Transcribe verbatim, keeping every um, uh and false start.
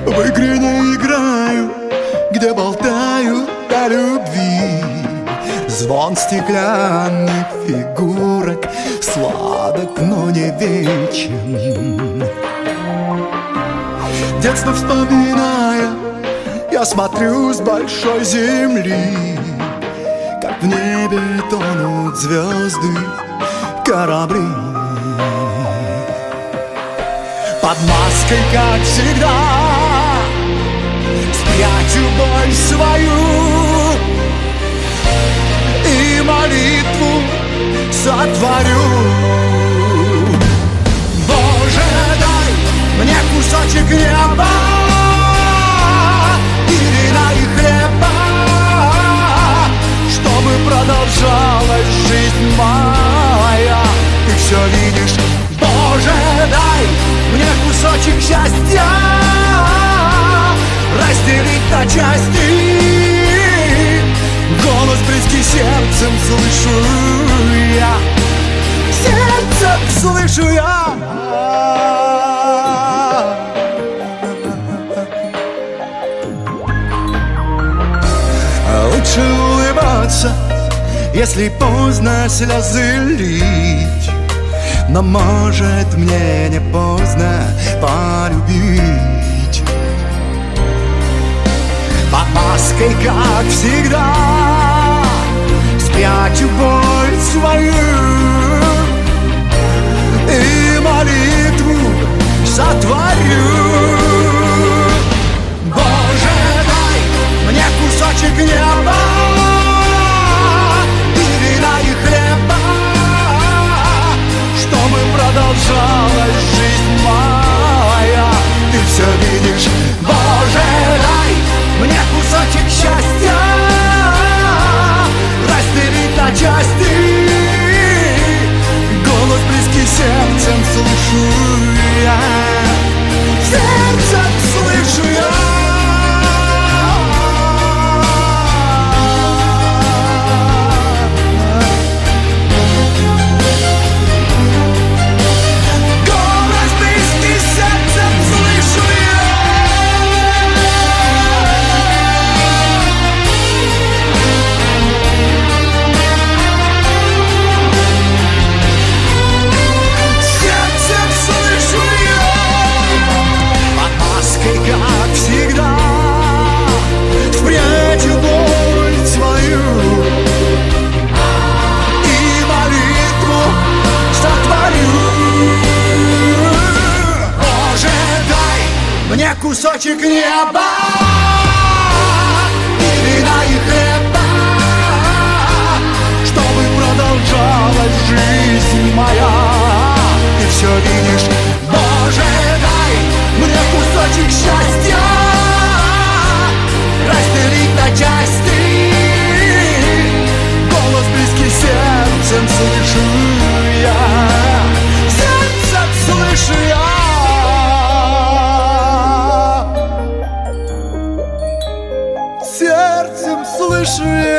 В игре не играю, где болтаю о любви. Звон стеклянных фигурок сладок, но не вечен. Детство вспоминая, я смотрю с большой земли, как в небе тонут звезды, корабли. Под маской, как всегда, спрячу боль свою и молитву сотворю. Боже, дай мне кусочек неба или вина и хлеба, чтобы продолжалась жизнь моя. Ты все видишь. Боже, дай мне кусочек счастья разделить на части. Голос близкий сердцем слышу я, сердцем слышу я. Лучше улыбаться, если поздно слезы лить. Но может мне не поздно полюбить. Под маской, как всегда, спрячу боль свою и молитву сотворю. Боже, дай мне кусочек неба и вина и хлеба, чтобы продолжалась жизнь моя. Ты все видишь. Боже, дай мне кусочек счастья разделить на части. Голос близкий сердцем слышу я, сердцем слышу я. Кусочек неба и вина и хлеба, чтобы продолжалась жизнь моя. Ты все видишь. Боже, дай мне кусочек счастья разделить на части. Голос близкий сердцем слышу я, сердцем слышу я. Сердцем слышу я.